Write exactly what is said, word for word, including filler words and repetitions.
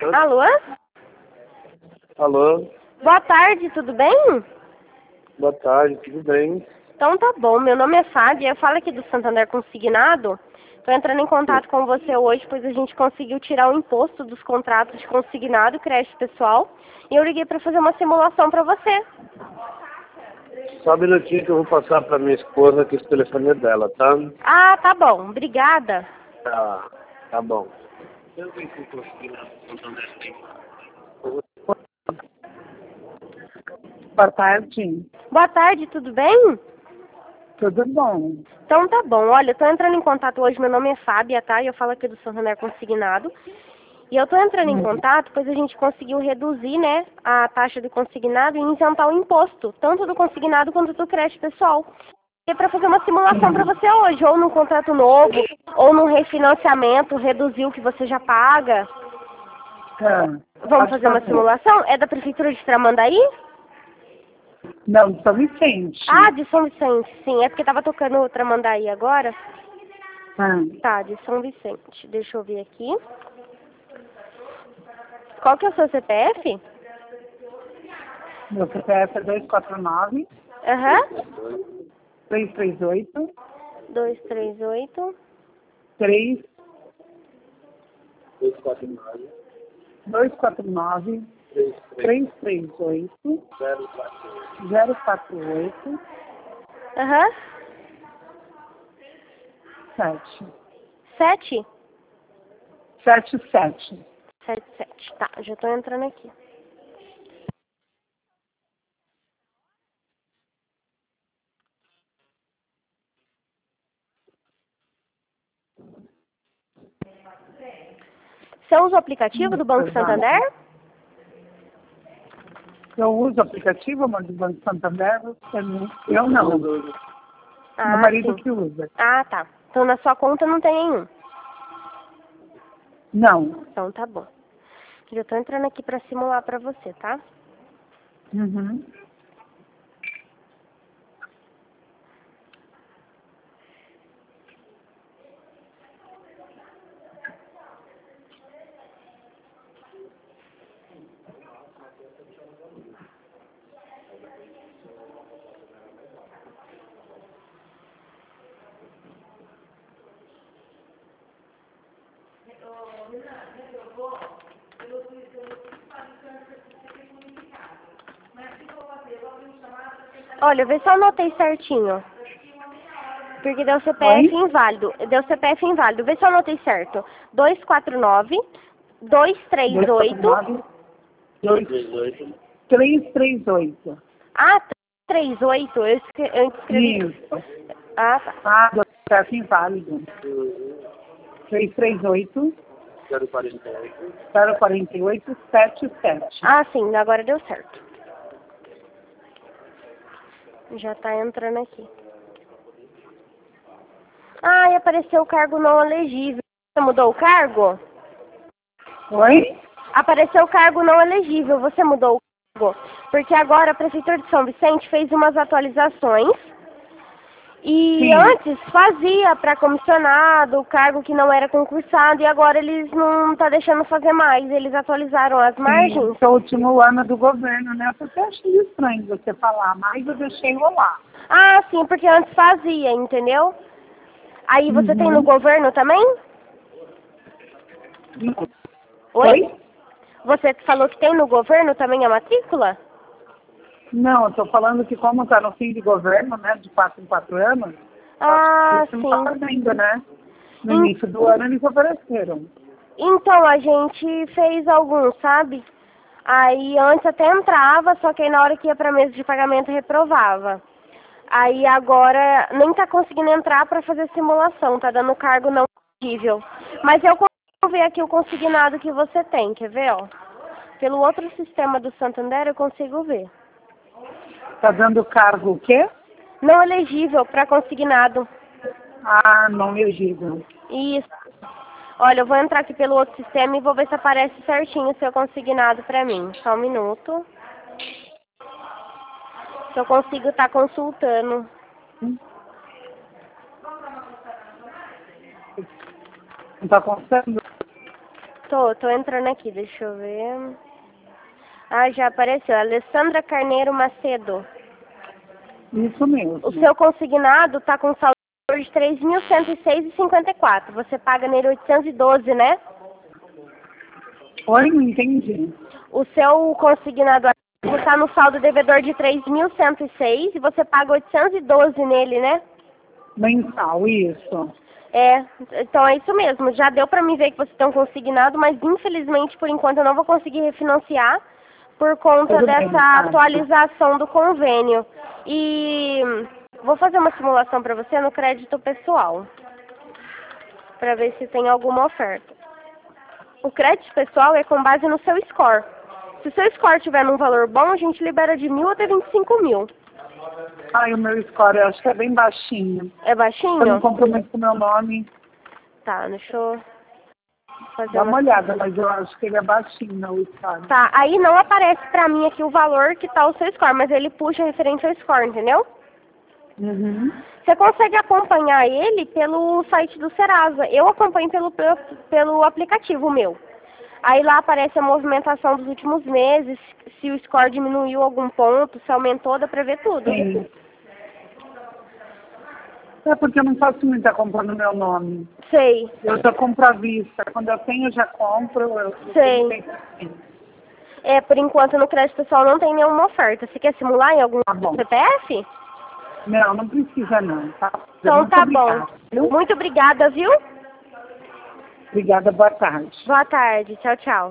Alô? Alô? Boa tarde, tudo bem? Boa tarde, tudo bem? Então tá bom, meu nome é Fábia, eu falo aqui do Santander Consignado. Estou entrando em contato com você hoje, pois a gente conseguiu tirar o imposto dos contratos de consignado e crédito pessoal. E eu liguei para fazer uma simulação para você. Só um minutinho que eu vou passar para minha esposa, que esse telefone é dela, tá? Ah, tá bom, obrigada. Tá, tá bom. Boa tarde. Boa tarde, tudo bem? Tudo bom? Então tá bom, olha, eu tô entrando em contato hoje, meu nome é Fábia, tá? E eu falo aqui do Santander Consignado. E eu tô entrando em contato, pois a gente conseguiu reduzir, né, a taxa do consignado e isentar o imposto, tanto do consignado quanto do crédito pessoal. E para fazer uma simulação para você hoje, ou num contrato novo, ou num refinanciamento, reduzir o que você já paga. Ah, Vamos fazer uma simulação? É da Prefeitura de Tramandaí? Não, de São Vicente. Ah, de São Vicente, sim. É porque tava tocando Tramandaí agora. Ah, Tá, de São Vicente. Deixa eu ver aqui. Qual que é o seu C P F? meu C P F é dois quatro nove, Aham. três três oito, dois três oito. três dois quatro nove, dois quatro nove, três três oito, zero quatro oito. zero quatro oito, Aham. sete. Sete? Sete, sete. Sete, sete. Tá, já tô entrando aqui. Você usa o aplicativo do Banco Santander? Eu uso o aplicativo, mas do Banco Santander, eu não. Eu não. Meu Ah, marido sim. que usa. Ah, tá. Então na sua conta não tem nenhum. Não. Então tá bom. Já tô entrando aqui pra simular pra você, tá? Uhum. Olha, vê se eu anotei certinho. Porque deu C P F Oi? inválido. Deu C P F inválido. Vê se eu anotei certo. dois quatro nove, dois três dois quatro oito. nove, dois três oito. três três oito. Ah, três oito. Eu, escre... eu escrevi. Isso. Ah, tá. Ah, do C P F inválido. três três oito, zero quatro oito. zero quatro oito, sete sete. Ah, sim. Agora deu certo. Já tá entrando aqui. Ah, e apareceu o cargo não elegível. Você mudou o cargo? Oi? Apareceu o cargo não elegível. Você mudou o cargo? Porque agora a Prefeitura de São Vicente fez umas atualizações. E Sim. antes fazia para comissionado, o cargo que não era concursado. E agora eles não estão deixando fazer mais. Eles atualizaram as margens. Sim, é o último ano do governo, né? Eu até achei estranho você falar, mas eu deixei rolar. Ah, sim, porque antes fazia, entendeu? Aí você tem no Uhum. governo também? Oi? Oi? Você falou que tem no governo também a matrícula? Não, eu tô falando que como tá no fim de governo, né, de quatro em quatro anos, Ah, isso não tá sim. fazendo, né? No Hum. início do ano eles ofereceram. Então, a gente fez alguns, sabe? Aí antes até entrava, só que aí na hora que ia pra mesa de pagamento reprovava. Aí agora nem tá conseguindo entrar pra fazer simulação, tá dando cargo não elegível. Mas eu consigo ver aqui o consignado que você tem, quer ver, ó? Pelo outro sistema do Santander eu consigo ver. Tá dando cargo o quê? Não elegível pra consignado. Ah, não me digo. Isso. Olha, eu vou entrar aqui pelo outro sistema e vou ver se aparece certinho o seu consignado pra mim. Só um minuto. Se eu consigo estar consultando. Não tá constando? Tô, tô entrando aqui, deixa eu ver. Ah, já apareceu. Alessandra Carneiro Macedo. Isso mesmo. O seu consignado tá com saldo de três mil cento e seis e cinquenta e quatro. Você paga nele oitocentos e doze, né? Oi, não entendi. O seu consignado está no saldo devedor de três mil cento e seis e você paga oitocentos e doze nele, né? Mensal, isso. É, então é isso mesmo. Já deu pra mim ver que você tem um consignado, mas infelizmente por enquanto eu não vou conseguir refinanciar por conta Tudo dessa bem, tá. atualização do convênio. E vou fazer uma simulação pra você no crédito pessoal, pra ver se tem alguma oferta. O crédito pessoal é com base no seu score. Se o seu score tiver num valor bom, a gente libera de mil até vinte e cinco mil. Ai, o meu score eu acho que é bem baixinho. É baixinho? Eu não comprometo com o meu nome. Tá, deixa eu fazer Dá uma uma... olhada, mas eu acho que ele é baixinho, não, o score. Tá, aí não aparece pra mim aqui o valor que tá o seu score, mas ele puxa referente ao score, entendeu? Uhum. Você consegue acompanhar ele pelo site do Serasa. Eu acompanho pelo, pelo, pelo aplicativo meu. Aí lá aparece a movimentação dos últimos meses, se o score diminuiu algum ponto, se aumentou, dá pra ver tudo. Sim. É porque eu não faço muita compra no meu nome. Sei. Eu já compro à vista. Quando eu tenho, eu já compro. Eu Sei. Assim. É, por enquanto no crédito pessoal não tem nenhuma oferta. Você quer simular em algum Tá bom. C P F? Não, não precisa não, tá? Então Muito tá obrigada, bom. viu? Muito obrigada, viu? Obrigada, boa tarde. Boa tarde. Tchau, tchau.